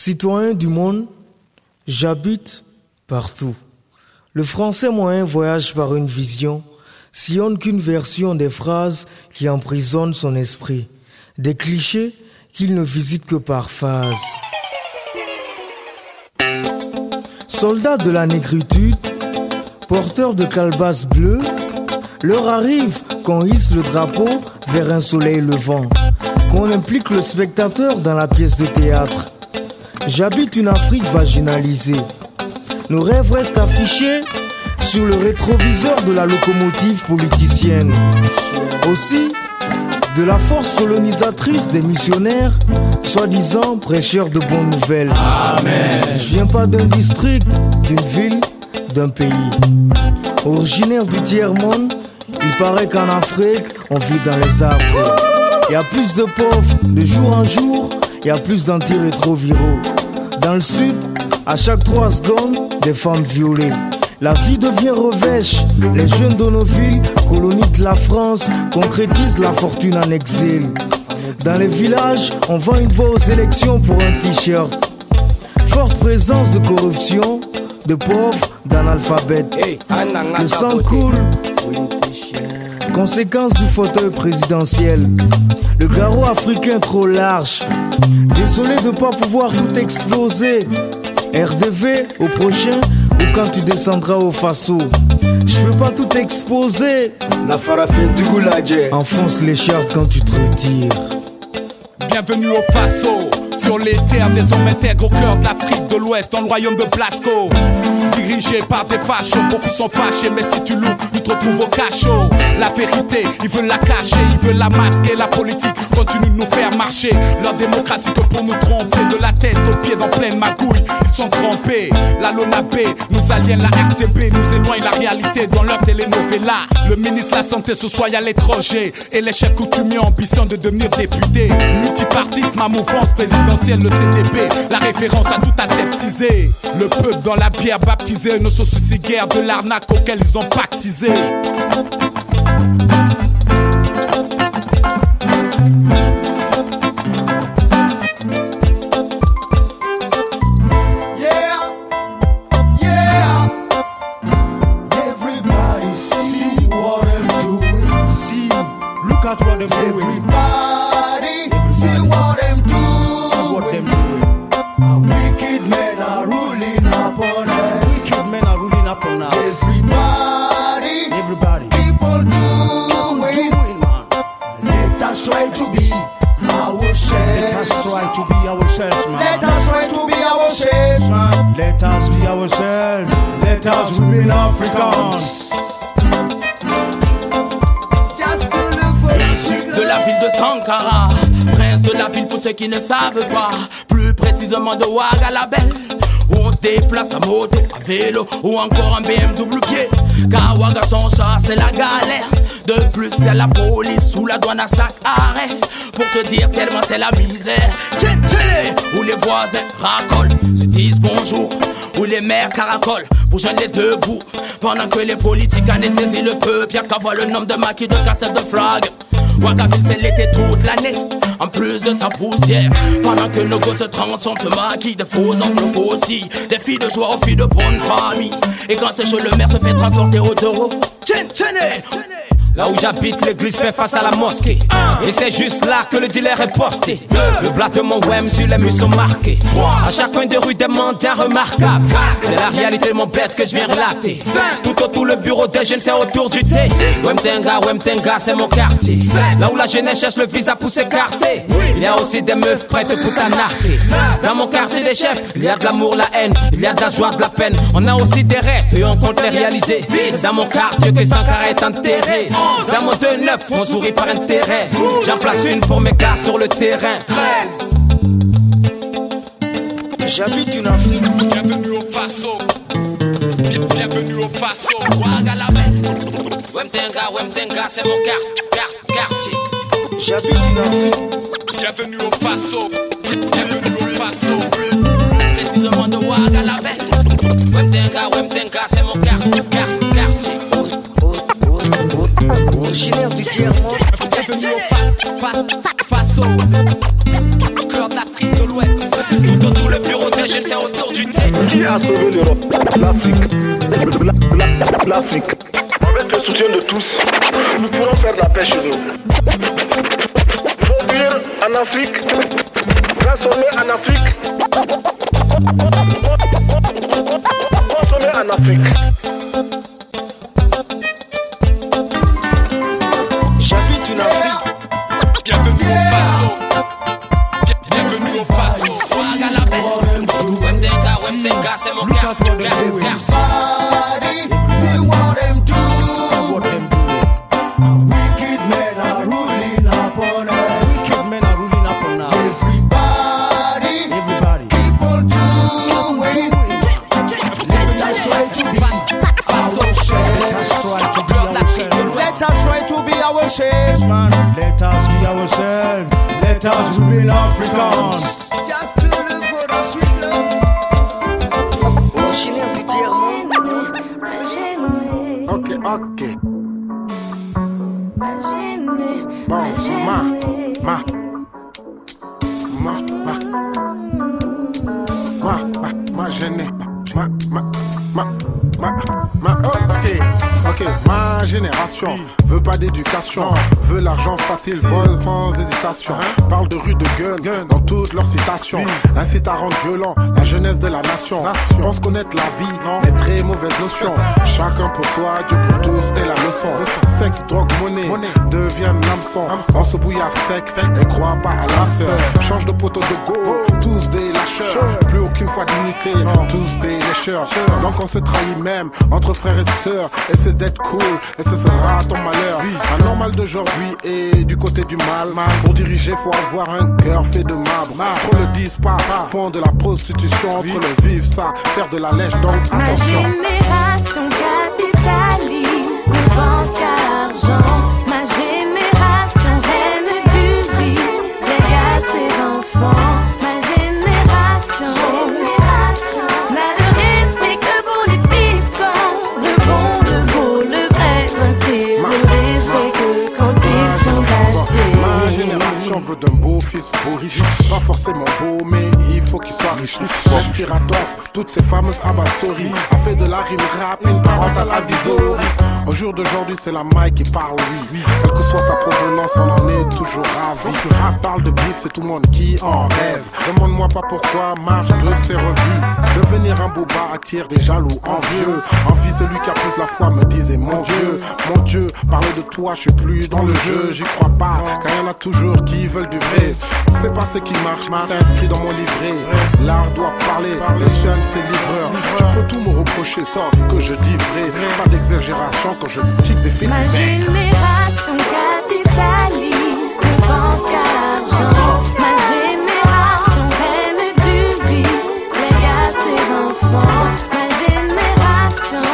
Citoyen du monde, j'habite partout. Le français moyen voyage par une vision, sillonne qu'une version des phrases qui emprisonnent son esprit, des clichés qu'il ne visite que par phase. Soldats de la négritude, porteurs de calebasses bleues, l'heure arrive qu'on hisse le drapeau vers un soleil levant, qu'on implique le spectateur dans la pièce de théâtre. J'habite une Afrique vaginalisée. Nos rêves restent affichés sur le rétroviseur de la locomotive politicienne. Aussi, de la force colonisatrice des missionnaires, soi-disant prêcheurs de bonnes nouvelles. Amen. Je viens pas d'un district, d'une ville, d'un pays. Originaire du tiers-monde, il paraît qu'en Afrique, on vit dans les arbres. Il y a plus de pauvres, de jour en jour, il y a plus d'antirétroviraux. Dans le sud, à chaque 3 secondes, des femmes violées. La vie devient revêche. Les jeunes de nos villes, colonies de la France, concrétisent la fortune en exil. Dans les villages, on vend une voix aux élections pour un t-shirt. Forte présence de corruption, de pauvres, d'analphabètes. Le sang coule. Conséquence du fauteuil présidentiel. Le garrot africain trop large. Désolé de pas pouvoir tout exploser. RDV au prochain ou quand tu descendras au Faso. Je veux pas tout exposer. La farafine du goulag. Enfonce l'écharpe quand tu te retires. Bienvenue au Faso, sur les terres des hommes intègres au cœur de l'Afrique de l'Ouest, dans le royaume de Blasco. Dirigé par des fachos, beaucoup sont fâchés, mais si tu loues, tu te retrouves au cachot. La vérité, ils veulent la cacher, ils veulent la masquer. La politique continue de nous faire marcher. Leur démocratie que pour nous tromper, de la tête aux pieds dans pleine magouille, ils sont trempés. La LONAP nous aliène, la RTB nous éloigne la réalité dans leur telenovela. Le ministre de la Santé se soigne à l'étranger et les chefs coutumiers ambitionnent de devenir députés. Multipartisme à mouvance présidentielle, le CDP, la référence à tout aseptisé. Le peuple dans la bière baptisé, ne se soucie guère de l'arnaque auquel ils ont pactisé. Qui ne savent pas, plus précisément de Ouagalabel, où on se déplace à moto, à vélo ou encore en BMW pied. Car Ouaga son chat c'est la galère. De plus c'est la police ou la douane à chaque arrêt. Pour te dire tellement c'est la misère. Où les voisins racolent, se disent bonjour. Où les mères caracolent pour joindre les deux bouts. Pendant que les politiques anesthésient le peuple, y'a qu'à voir le nombre de maquis, de cassettes, de flags. Ouagaville c'est l'été toute l'année, en plus de sa poussière. Pendant que nos gosses se transforment, se maquillent, de faux oncles faux aussi. Des filles de joie aux filles de bonne famille. Et quand c'est chaud le maire se fait transporter au taureau. Là où j'habite, l'église fait face à la mosquée. Et c'est juste là que le dealer est posté. Le plat de mon wem sur les murs sont marqués. À chaque coin de rue des mendiants remarquables. C'est la réalité de mon bête que je viens relater. Tout autour le bureau des jeunes c'est autour du thé. Wemtenga c'est mon quartier. Là où la jeunesse cherche le visa pour s'écarter. Il y a aussi des meufs prêtes pour t'anarquer. Dans mon quartier des chefs, il y a de l'amour, la haine. Il y a de la joie, de la peine. On a aussi des rêves et on compte les réaliser. C'est dans mon quartier que Sankara est enterré. Dans mon 2-9, on sourit par intérêt. J'en place une pour mes gars sur le terrain. J'habite une Afrique. Bienvenue au Faso. Bienvenue au Faso. Ouagalabel. Wemtenga, c'est mon quartier. J'habite une Afrique. Bienvenue au Faso. Bienvenue au Faso. Précisément de Ouagalabel. Wemtenga, c'est mon quartier. Originaire du tiers-monde. Bienvenue au Faso. Cœur d'Afrique de l'Ouest. Tout autour le bureau que je sais autour du thé. Qui a sauvé l'Europe? L'Afrique. Avec le soutien de tous, nous pourrons faire la paix chez nous. Produire en Afrique, transformer en Afrique, consommer en Afrique. J'habite une Afrique. Bienvenue au Faso. Bienvenue au Faso. Wemtenga, c'est mon cœur. See what them do. Wicked men are ruling upon us. Wicked men are ruling upon us. Everybody keep on doing. Let us try to be ourselves. Let us try to be ourselves, man. Let us be ourselves. Let us remain Africans. Just to look for the sweet love. Originaire du tiers-monde. Ok. Bon, ma gênée. Ok, ma génération veut pas d'éducation, veut l'argent facile, vole sans hésitation. Parle de rue de gun dans toutes leurs citations. Incite à rendre violent la jeunesse de la nation. Pense connaître la vie, mais très mauvaise notion. Chacun pour soi, Dieu pour tous et la leçon. Sexe, drogue, monnaie deviennent l'hameçon. On se bouillard sec et croit pas à la sœur. Change de poteau de go, tous des lâcheurs. Plus aucune fois dignité, tous des lécheurs. Donc on se trahit même entre frères et sœurs. Essaie d'être cool et ce sera ton malheur. Un normal d'aujourd'hui est du côté du mal. Pour diriger faut avoir un cœur fait de marbre. Trop le disent pas, font de la prostitution. Entre le vivre ça, faire de la lèche, donc attention. Ma génération capitaliste ne pense qu'à l'argent. Ma génération reine du vice, lègue à ses enfants. Ma génération n'a de respect que pour les pitons. Le bon, le beau, le vrai m'inspire le respect que quand ils sont achetés. Ma génération veut d'un beau fils, beau riche. Pas forcément beau, mais il faut qu'il soit riche. Respiratov, toutes ces fameuses abastories. A fait de la rime rap, une parentale avisorie. Au jour d'aujourd'hui, c'est la maille qui parle, oui. Quelle que soit sa provenance, on en est toujours ravi. Parle de bif, c'est tout le monde qui en rêve. Demande-moi pas pourquoi, marche toutes ces revues. Devenir un booba attire des jaloux envieux. Envie celui qui a plus la foi, me disait mon Dieu, parler de toi, je suis plus dans le jeu. J'y crois pas, car y en a toujours qui veulent du vrai. Fais pas ce qui marche, c'est inscrit dans mon livret. L'art doit parler, le seul c'est livreur. Tu peux tout me reprocher, sauf que je dis vrai. Pas d'exagération quand je kick des faits Ma divers. génération capitaliste ne pense qu'à l'argent. Ma génération reine du vice, lègue à ses enfants. Ma génération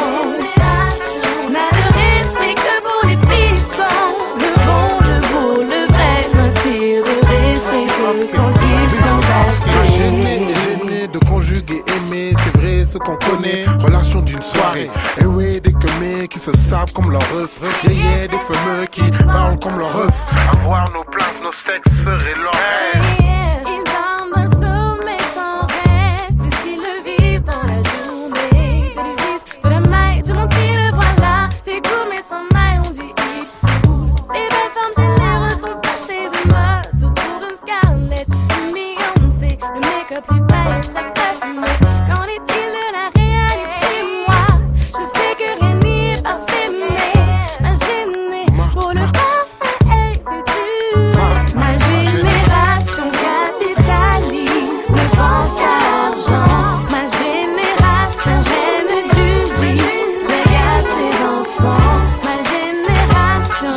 n'a de respect que pour les pitons. Le bon, le beau, le vrai m'inspire de respect que quand ils sont Gêné achetés. et gêné de conjuguer aimer, c'est vrai ce qu'on connaît. Relation d'une soirée, et oui des queumés qui se savent comme leur œuf. Yeah, des fameux qui parlent comme leur œuf. Avoir nos places, nos sexes serait leur rêve. Ils dorment d'un sommeil sans rêve, puisqu'ils le vivent dans la journée. T'as du vice, de la maille, tout le monde qui le voit là. T'es court mais sans maille, on dit il saoule. Les belles femmes généreuses sont passées de mode, autour d'une Scarlett, une Beyoncé. Le make-up lui paye sa place, mais qu'en est-il de la réalité? Moi, je sais que rien n'est parfait, mais ma gênée pour le parfait exécute. Ma génération capitaliste ne pense qu'à l'argent. Ma génération gêne du vice, lègue à ses enfants. Ma génération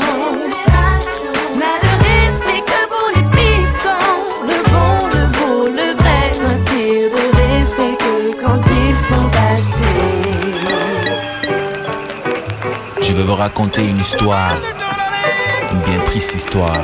n'a de respect que pour les pitons. Le bon, le beau, le vrai m'inspire de respect que quand ils sont achetés. Je vais vous raconter une histoire, une bien triste histoire.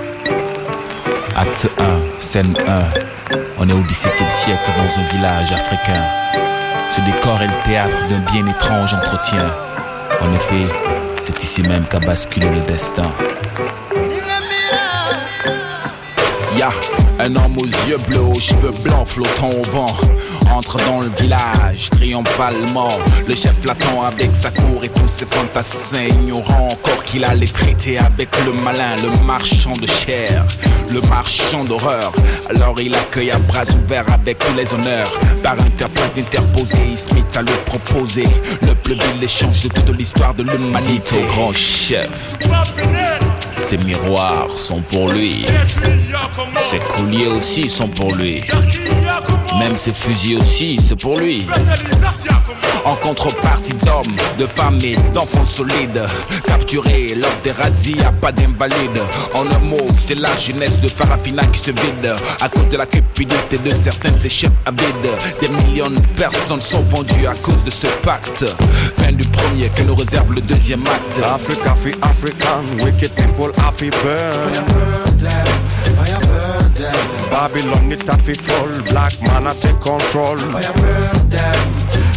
Acte 1, scène 1. On est au XVIIe siècle dans un village africain. Ce décor est le théâtre d'un bien étrange entretien. En effet, c'est ici même qu'a basculé le destin. Ya, Un homme aux yeux bleus, aux cheveux blancs flottant au vent entre dans le village triomphalement. Le chef l'attend avec sa cour et tous ses fantassins, ignorant encore qu'il allait traiter avec le malin, le marchand de chair, le marchand d'horreur. Alors il accueille à bras ouverts avec tous les honneurs. Par interprète interposé, il se mit à lui proposer le plus vil échange de toute l'histoire de l'humanité. Au grand chef, ses miroirs sont pour lui, ses colliers aussi sont pour lui, même ses fusils aussi c'est pour lui. En contrepartie d'hommes, de femmes et d'enfants solides, capturés lors des razzias, pas d'invalides. En un mot, c'est la jeunesse de Farafina qui se vide à cause de la cupidité de certains de ses chefs avides. Des millions de personnes sont vendues à cause de ce pacte. Fin du premier que nous réserve le deuxième acte. Africa, free African, wicked people, Afri burn. Fire burn them, fire burn them. Babylon it Afri fall, black man I take control. Fire burn them.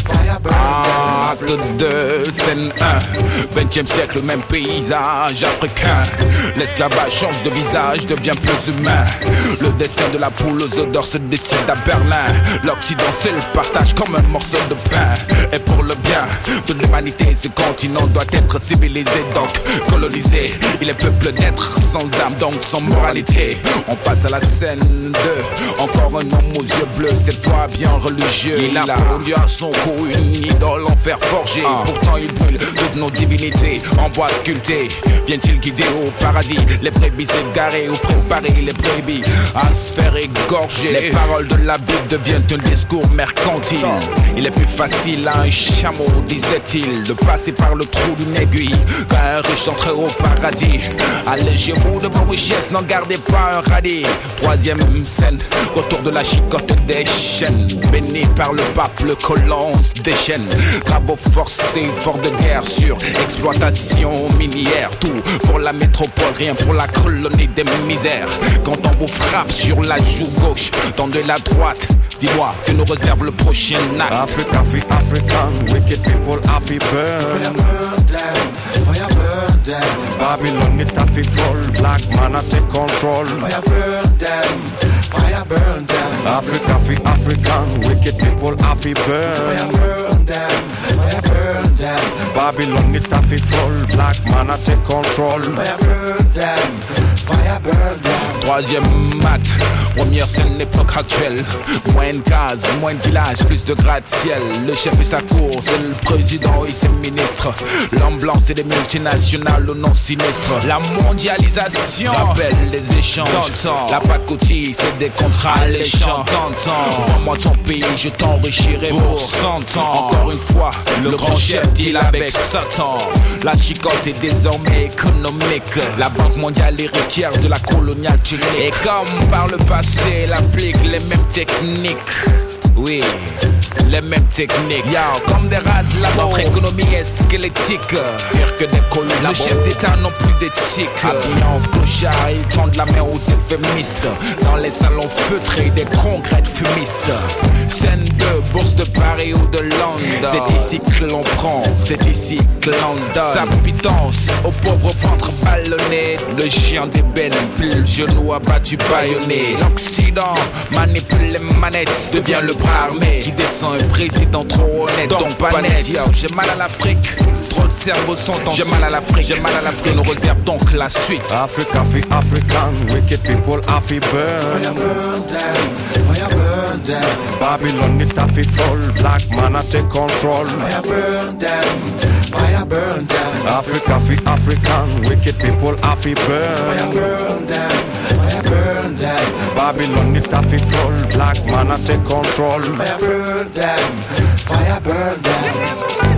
Acte 2, scène 1. 20e siècle, même paysage africain. L'esclavage change de visage, devient plus humain. Le destin de la poule aux odeurs se décide à Berlin. L'Occident se le partage comme un morceau de pain. Et pour le bien de l'humanité, ce continent doit être civilisé, donc colonisé. Il est peuple d'être sans âme, donc sans moralité. On passe à la scène 2. Encore un homme aux yeux bleus, cette fois bien religieux. Il a pondu à son cou une idole en fer forgé. Pourtant il brûle toutes nos divinités en bois sculpté. Vient-il guider au paradis les brebis égarées ou préparer les brebis à se faire égorger? Les paroles de la Bible deviennent un discours mercantile. Il est plus facile à un chameau, disait-il, de passer par le trou d'une aiguille qu'à un riche entrer au paradis. Allégez-vous de vos richesses, n'en gardez pas un radis. Troisième scène, retour de la chicotte des chaînes. Béni par le pape, le colon se déchaîne. Travaux forcés, fort de guerre sur exploitation minière. Tout pour la métropole, rien pour la colonie des misères. Quand on vous frappe sur la joue gauche, tendez la droite. Dis-moi que nous réserve le prochain acte. Africa, free African, wicked people, Afri burn. Fire burn them, fire burn them. Babylon it Afri fall, black man I take control. Fire burn them, fire burn them. Africa, free African, wicked people, Afri burn. Fire burn them, fire burn them. Babylon it Afri fall, black man I take control. Fire burn them, fire burn them. Troisième acte, première scène l'époque actuelle. Moins de cases, moins de villages, plus de gratte-ciel. Le chef et sa cour, c'est le président et ses ministres. L'homme blanc, c'est des multinationales au nom sinistre. La mondialisation rappelle les échanges. La pacotille, c'est des contrats alléchants. Vends-moi ton pays, je t'enrichirai pour 100 ans. Encore une fois, le grand chef deal avec Satan. La chicotte est désormais économique. La Banque mondiale héritière de la coloniale tunique. Et comme par le passé, elle applique les mêmes techniques. Oui, les mêmes techniques. Comme des rats de la notre économie est squelettique. Pire que des colons. Le chef d'État n'ont plus d'éthique. Habillés en clochard, ils tendent la main aux euphémistes. Dans les salons feutrés, des congrès de fumistes. Scène de bourse de Paris ou de Londres. C'est ici que l'on prend, c'est ici que l'on donne. Sa pitance au pauvre ventre ballonné. Le chien d'ébène, puis le genou abattu baïonné. L'Occident manipule les manettes, devient le bras armé qui descend un président trop honnête. Donc pas net, j'ai mal à l'Afrique. Trop de cerveaux sont en j'ai mal à l'Afrique, j'ai mal à l'Afrique. Nous réserve donc la suite. Africa, free African, wicked people, Afri burn. Fire burn them, fire burn them. Babylon it Afri fall, black man I take control. Fire burn them, fire burn them. Africa, free African, wicked people, Afri burn. Fire burn them, fire burn them. Babylon it Afri fall, black man I take control. Fire burn them, fire burn them.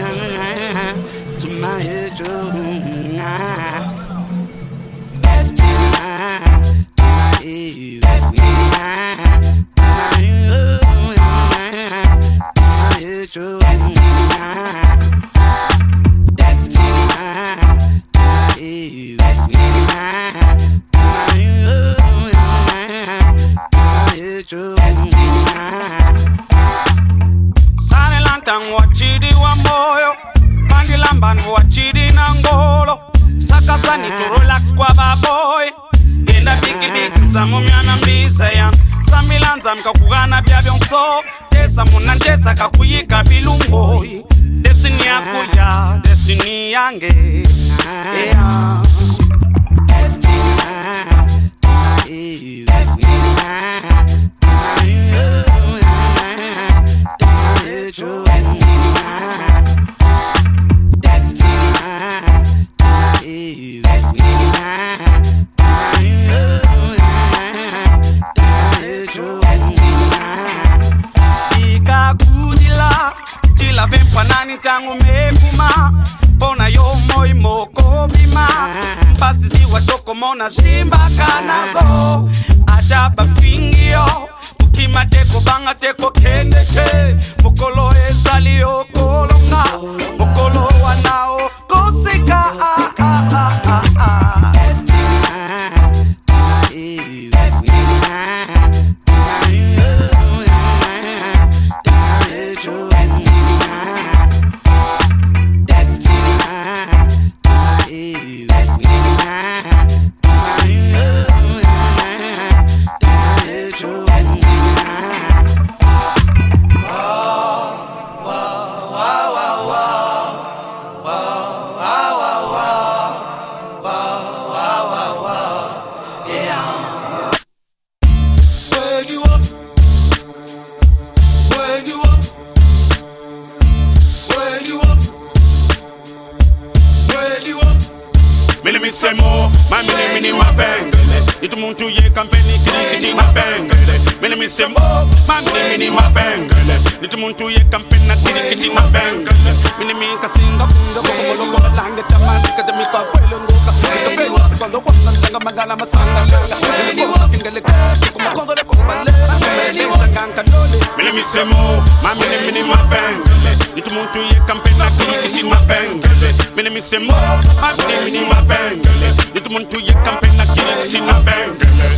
Destiny wachidi na ngolo sakasani to relax kwa baboy enda bigi samumyana mbisa ya samilanza mkakugana bya byonso tesa munantesa kakuyika bilungo destiny yakuya destiny yange yeah. Panani tangu mekuma Pona yo moi moko bima Basi ziwa toko mona simba kanazo Adaba fingio Ukima teko banga teko kendete Mokolo ezali okolonga Mokolo wanao koseka Muntu ye kampeni kiti mabengele Mele mi sembo mini mabengele Nitu muntu ye kampeni kiti mabengele Mini mi kasinga funga Koko lange tamani Kademika kwele ngoka Ikapelu Kondo wana Tanga magana masanga lenga Mele mi kingele Kuma kongole kumbale Mele mi sanganka nole Mele mi sembo mini mabengele Nitu muntu ye kampeni kiti mabengele Mele mi sembo mini mabengele Nitu muntu ye kampeni kiti mabengele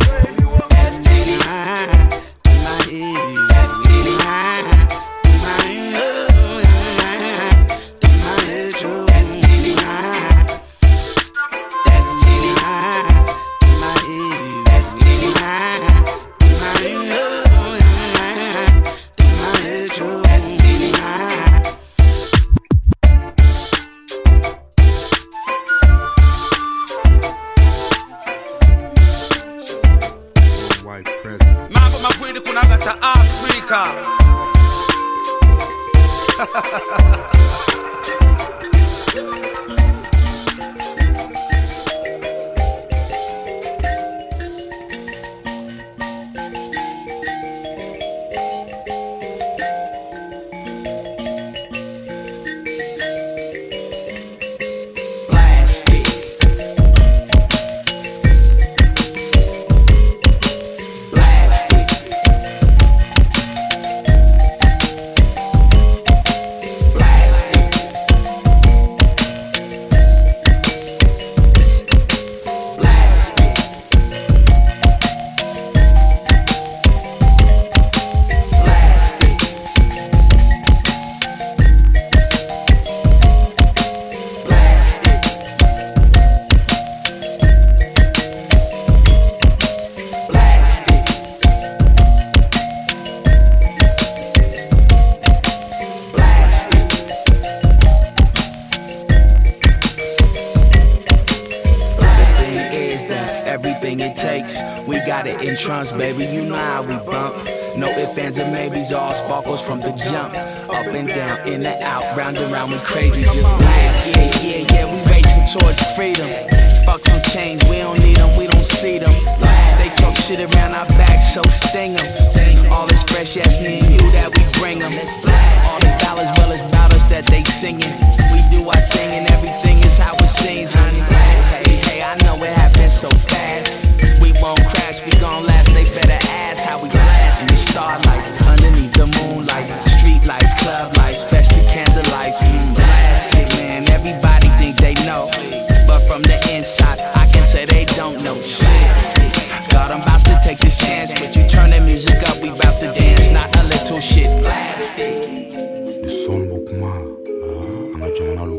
Trunks, baby, you know how we bump. No ifs, ands, and maybes, all sparkles from the jump. Up and down, in and out, round and round, we crazy, just laugh. Yeah, we racing towards freedom. Fuck some chains, we don't need them, we don't see them. They talk shit around our backs, so sting them. All this fresh ass me and you that we bring them. All the dollars, well as about us that they singing. We do our thing and everything is how it seems, honey. Hey, I know it happened so fast. We won't crash, we gon' last, they better ask how we blast in the starlight, underneath the moonlight, street lights, club lights, especially candle lights, blast it, man, everybody think they know, but from the inside, I can say they don't know shit. God, I'm about to take this chance, but you turn the music up, we about to dance, not a little shit, blast it. The son Bokuma, I'm a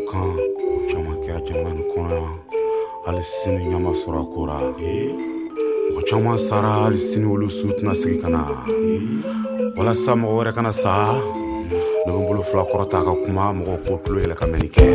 kan caman kɛra jamana nin kɔnɔ yan hali sini ɲama sɔrɔ a ko la mɔgɔ caman sara hali sini olu su tɛna segi ka na walasa mɔgɔ wɛrɛ kana sa ne bɛ n bolo fila kɔrɔta ka kuma mɔgɔw k'o tulo yɛlɛ ka mɛnni kɛ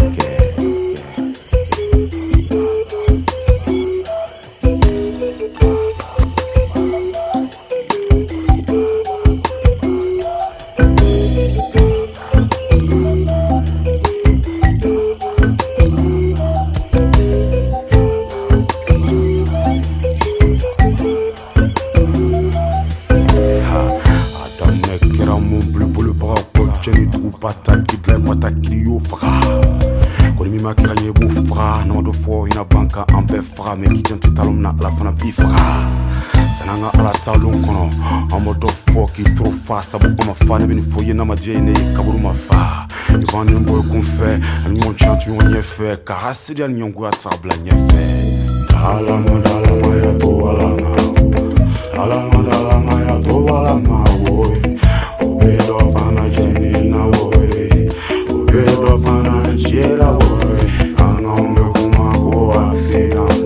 mais qui tient tout à l'homme la fana bifra sananga ala talon kono amo do fo ki trop fa sabu ma fa ne bin fo yena ma jene kaburu ma fa ni ban ni boy qu'on fait ni mon chant tu on y fait karasi dia nyongo atabla nye fait ala mandala ma ya to ala ma ala mandala ma ya to ala ma boy obedo fana jene na boy obedo fana jera boy anome kuma go accident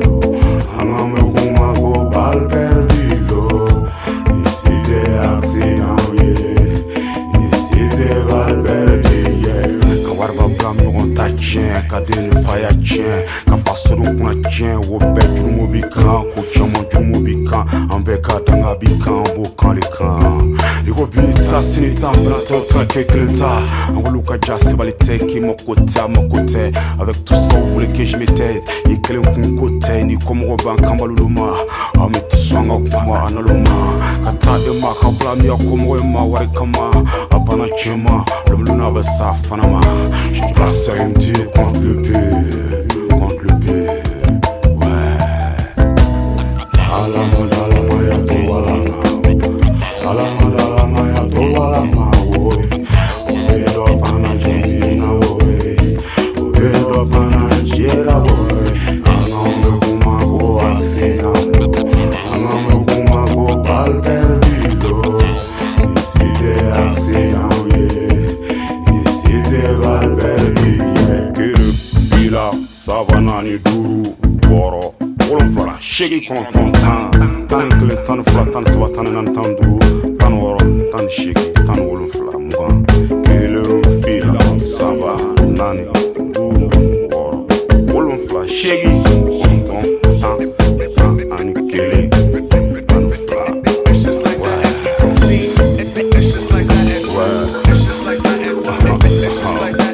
kadene faya chen ka fasoro kuna chen wo be jumu bikan ko chama jumu bikan ambe ka danga bikan bo kan le kan iko bita sinita brato ta keklenta angoluka jasi balite ki mokote avec tout ça vous voulez que je m'étais ikelen kun kote ni comme roban kambaluluma ame tsanga kuma analuma kata de ma kabla mi akomo ma wari kama abana chema lumluna basa fanama je passe un dieu contre le pire, ouais. Alama ya to alama ya to alama, woy. Obedo fana jenina woy, obedo fana jera woy. Anambe kuma go accident, anambe kuma go bal perdido. Ici de accident, yeah. Ici de bal perdido. Sabanani duru boro wolonfala shegi konton tan kile tan fula tan saba tan nan tan du tan woro tan shegi tan wolonfala mugan kile fila saba nani duru boro wolonfala shegi konton tan ani kile tan fula it's just like that it's just like that it's just like that it's just like that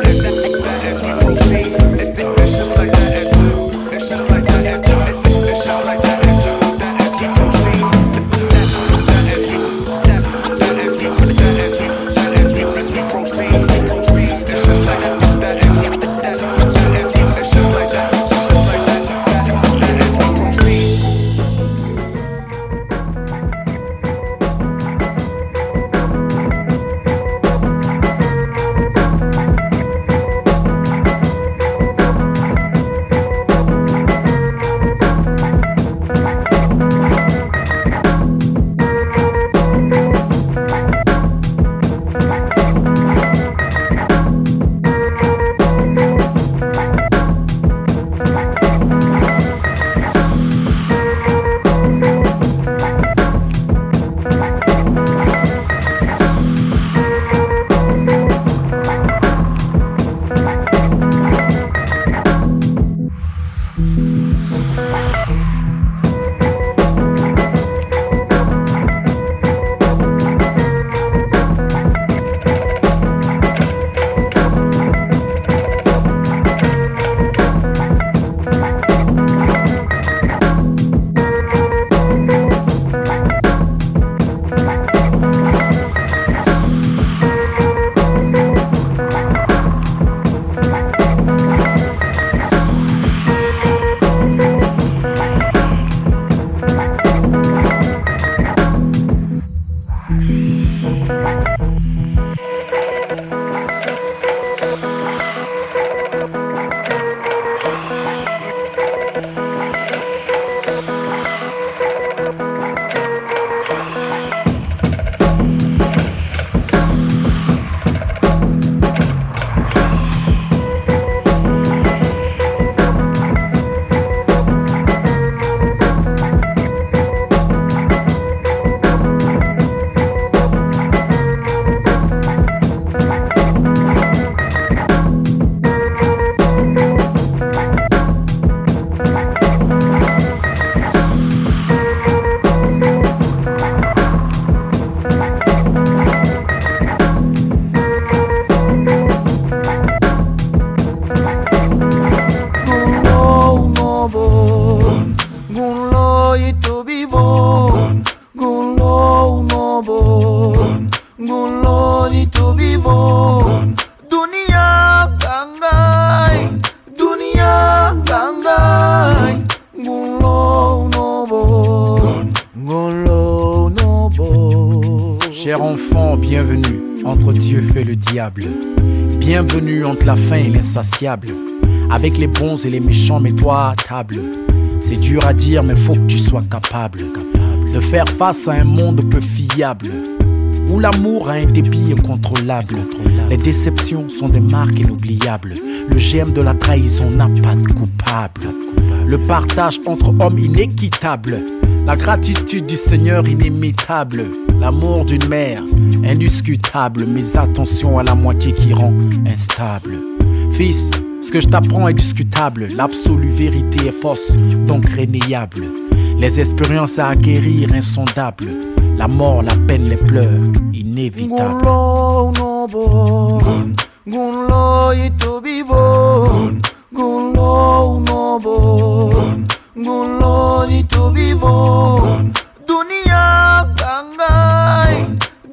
Cher enfant, bienvenue entre Dieu et le diable. Bienvenue entre la faim et l'insatiable. Avec les bons et les méchants, mets-toi à table. C'est dur à dire, mais faut que tu sois capable de faire face à un monde peu fiable, où l'amour a un débit incontrôlable. Les déceptions sont des marques inoubliables. Le germe de la trahison n'a pas de coupable. Le partage entre hommes inéquitable. La gratitude du Seigneur inimitable. L'amour d'une mère indiscutable. Mais attention à la moitié qui rend instable. Fils, ce que je t'apprends est discutable. L'absolue vérité est fausse, donc réniable. Les expériences à acquérir insondables. La mort, la peine, les pleurs, inévitables. Gunlo no bon, gunlo itubibo, gunlo no bon, gunlo itubibo. Dunia gangai,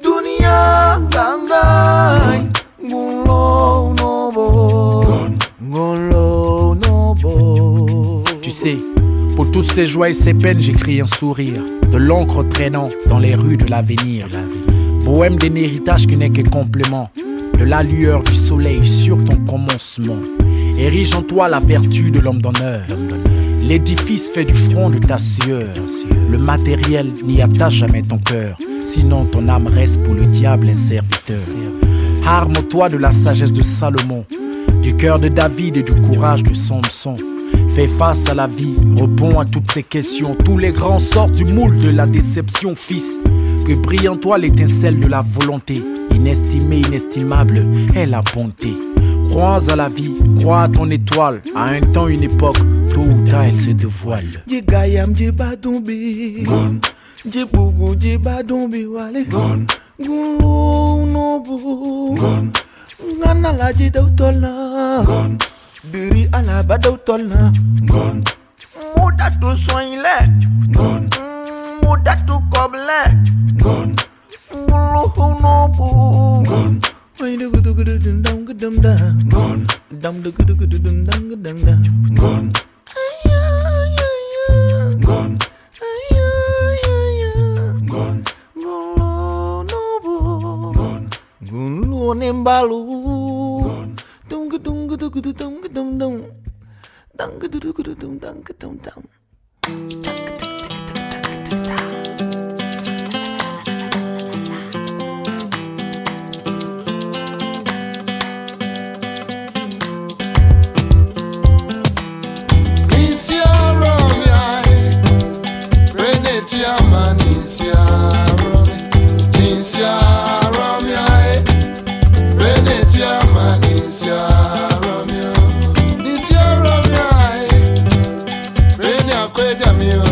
gunlo no bon, gunlo no bon. Tu sais, pour toutes ces joies et ces peines, j'écris un sourire, de l'encre traînant dans les rues de l'avenir. Poème d'un héritage qui n'est que complément de la lueur du soleil sur ton commencement. Érige en toi la vertu de l'homme d'honneur. L'édifice fait du front de ta sueur. Le matériel n'y attache jamais ton cœur, sinon ton âme reste pour le diable un serviteur. Arme-toi de la sagesse de Salomon, du cœur de David et du courage de Samson. Fais face à la vie, réponds à toutes ces questions. Tous les grands sortent du moule de la déception, fils. Que brille en toi l'étincelle de la volonté. Inestimée, inestimable est la bonté. Crois à la vie, crois à ton étoile. À un temps, une époque, tôt ou tard elle se dévoile. Jigayam jibadombi, jibugu jibadombi wale, gulu nobu, ngana la jidautola, biri ala badautola, muda tu soile, muda tu koble, gulu nobu. Ay du du du du dum dum dum dum du du du dum dum dum dum. Gunlo nembalu, dum dum dum dum dum dum dum, dum dum dum dum. Romeo,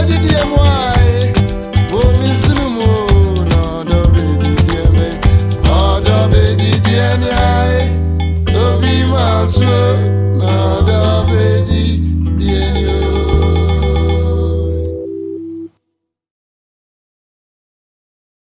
Didier moi, oh Misumo, non, Dobe Didier me, oh Dobe Didier Niae, Dobe Manso.